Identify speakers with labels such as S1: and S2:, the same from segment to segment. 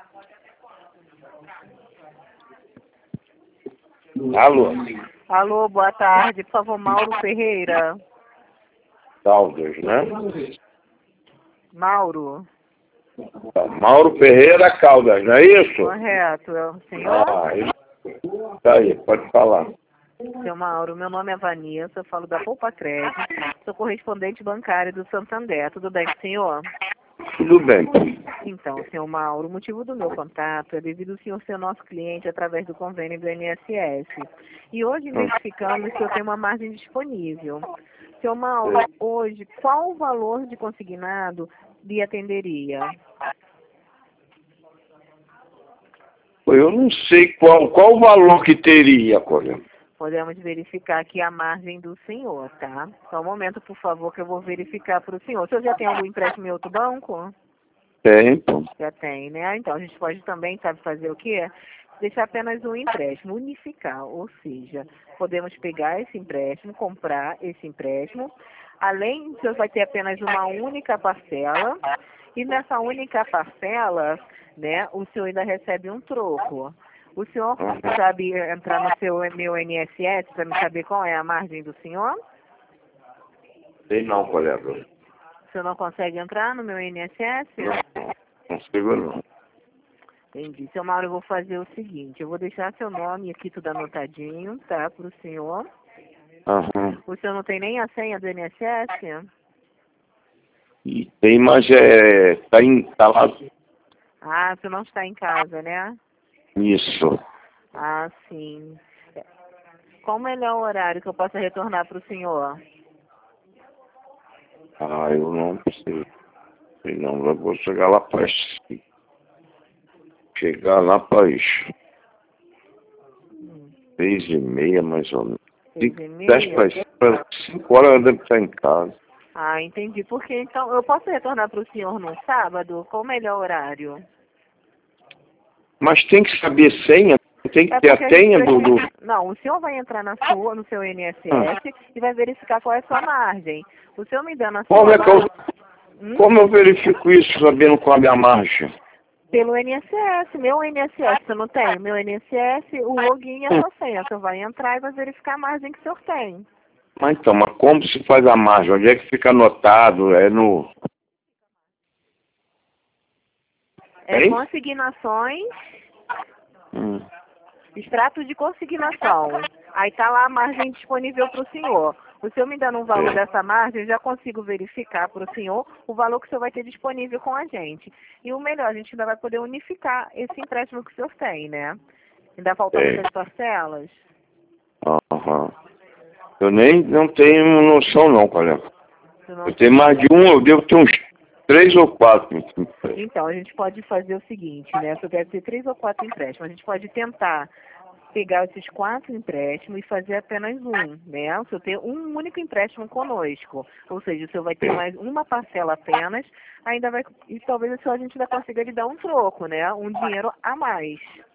S1: Alô?
S2: Alô, boa tarde. Por favor, Mauro Ferreira.
S1: Caldas, né?
S2: Mauro.
S1: Mauro Ferreira Caldas, não é isso?
S2: Correto. É o senhor?
S1: Isso. Tá aí, pode falar.
S2: Seu Mauro, meu nome é Vanessa, eu falo da Poupa Crédito, sou correspondente bancário do Santander. Tudo bem com o senhor?
S1: Tudo bem.
S2: Então, senhor Mauro, o motivo do meu contato é devido ao senhor ser nosso cliente através do convênio do INSS. E hoje identificamos que o senhor tem uma margem disponível. Seu Mauro, hoje, qual o valor de consignado lhe atenderia?
S1: Eu não sei qual o valor que teria, Colha.
S2: Podemos verificar aqui a margem do senhor, tá? Só um momento, por favor, que eu vou verificar para o senhor. O senhor já tem algum empréstimo em outro banco?
S1: Tem.
S2: Já tem, né? Então, a gente pode também, sabe fazer o quê? Deixar apenas um empréstimo, unificar, ou seja, podemos pegar esse empréstimo, comprar esse empréstimo, além, o senhor vai ter apenas uma única parcela, e nessa única parcela, né, o senhor ainda recebe um troco. O senhor sabe entrar no seu meu INSS para me saber qual é a margem do senhor?
S1: Tem não, colega.
S2: O senhor não consegue entrar no meu INSS?
S1: Não consigo não.
S2: Entendi. Seu Mauro, eu vou fazer o seguinte, eu vou deixar seu nome aqui tudo anotadinho, tá, para o senhor.
S1: Aham.
S2: O senhor não tem nem a senha do INSS?
S1: E tem, mas tá lá.
S2: Ah, você não está em casa, né?
S1: Isso.
S2: Ah, sim. Qual o melhor horário que eu possa retornar para o senhor?
S1: Eu não sei. Sei não, eu vou chegar lá para as 6h30, mais ou menos.
S2: 6h30?
S1: 5 horas eu devo estar em casa.
S2: Ah, entendi. Porque então, eu posso retornar para o senhor no sábado? Qual o melhor horário?
S1: Mas tem que saber senha, tem que ter
S2: porque
S1: a senha do...
S2: Não, o senhor vai entrar no seu INSS e vai verificar qual é a sua margem. O senhor me dando a sua
S1: Como eu verifico isso sabendo qual é a minha margem?
S2: Pelo INSS, meu INSS, você não tem? Meu INSS, o login e a sua senha. O senhor vai entrar e vai verificar a margem que o senhor tem.
S1: Mas como se faz a margem? Onde é que fica anotado? É no...
S2: Consignações, extrato de consignação. Aí tá lá a margem disponível para o senhor. O senhor me dando um valor dessa margem, eu já consigo verificar para o senhor o valor que o senhor vai ter disponível com a gente. E o melhor, a gente ainda vai poder unificar esse empréstimo que o senhor tem, né? Ainda faltam muitas parcelas?
S1: Aham. Eu não tenho noção não, colega. Eu tenho
S2: tem.
S1: mais de um, eu devo ter uns 3 ou 4.
S2: Então, a gente pode fazer o seguinte, né? Se eu deve ter 3 ou 4 empréstimos, a gente pode tentar pegar esses 4 empréstimos e fazer apenas um, né? O senhor ter um único empréstimo conosco. Ou seja, o senhor vai ter mais uma parcela apenas, ainda vai, e talvez a gente ainda consiga lhe dar um troco, né? Um dinheiro a mais.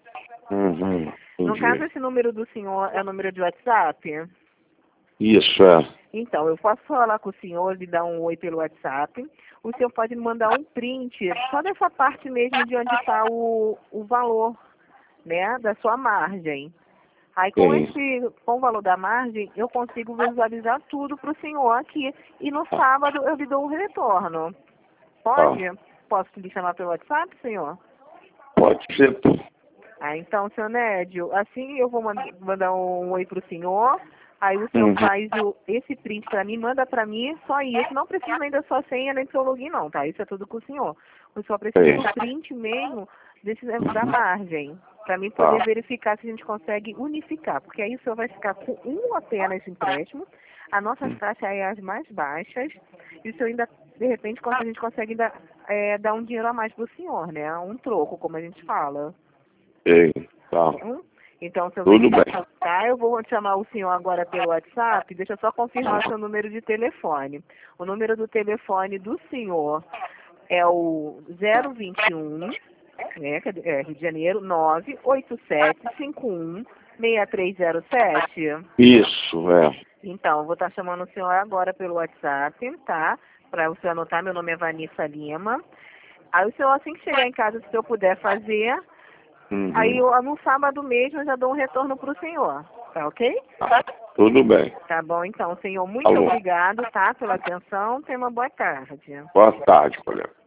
S2: No caso, esse número do senhor é o número de WhatsApp?
S1: Isso, é.
S2: Então, eu posso falar com o senhor, lhe dar um oi pelo WhatsApp. O senhor pode me mandar um print, só dessa parte mesmo de onde está o valor, né, da sua margem. Aí, com o valor da margem, eu consigo visualizar tudo para o senhor aqui. E no sábado eu lhe dou um retorno. Pode? Posso lhe chamar pelo WhatsApp, senhor?
S1: Pode ser.
S2: Então, senhor Nédio, assim eu vou mandar um oi para o senhor. Aí o senhor faz esse print para mim, manda para mim, só isso. Não precisa nem da sua senha, nem do seu login, não, tá? Isso é tudo com o senhor. O senhor precisa do print mesmo da margem, para mim poder verificar se a gente consegue unificar. Porque aí o senhor vai ficar com um apenas empréstimo, as nossas taxas é as mais baixas, e o senhor ainda, de repente, a gente consegue dar um dinheiro a mais para o senhor, né? Um troco, como a gente fala.
S1: Tá.
S2: Então, se eu
S1: Tudo bem.
S2: tá, eu vou chamar o senhor agora pelo WhatsApp. Deixa eu só confirmar seu número de telefone. O número do telefone do senhor é o 021, né, Rio de Janeiro, 987516307.
S1: Isso, é.
S2: Então, eu vou estar chamando o senhor agora pelo WhatsApp, tá? Para você anotar, meu nome é Vanessa Lima. Aí o senhor, assim que chegar em casa, se o senhor puder fazer, aí no sábado mesmo eu já dou um retorno pro senhor. Tá ok?
S1: Tá, tudo bem.
S2: Tá bom, então, senhor. Muito
S1: Alô.
S2: obrigado, tá, pela atenção. Tenha uma boa tarde.
S1: Boa tarde, colega.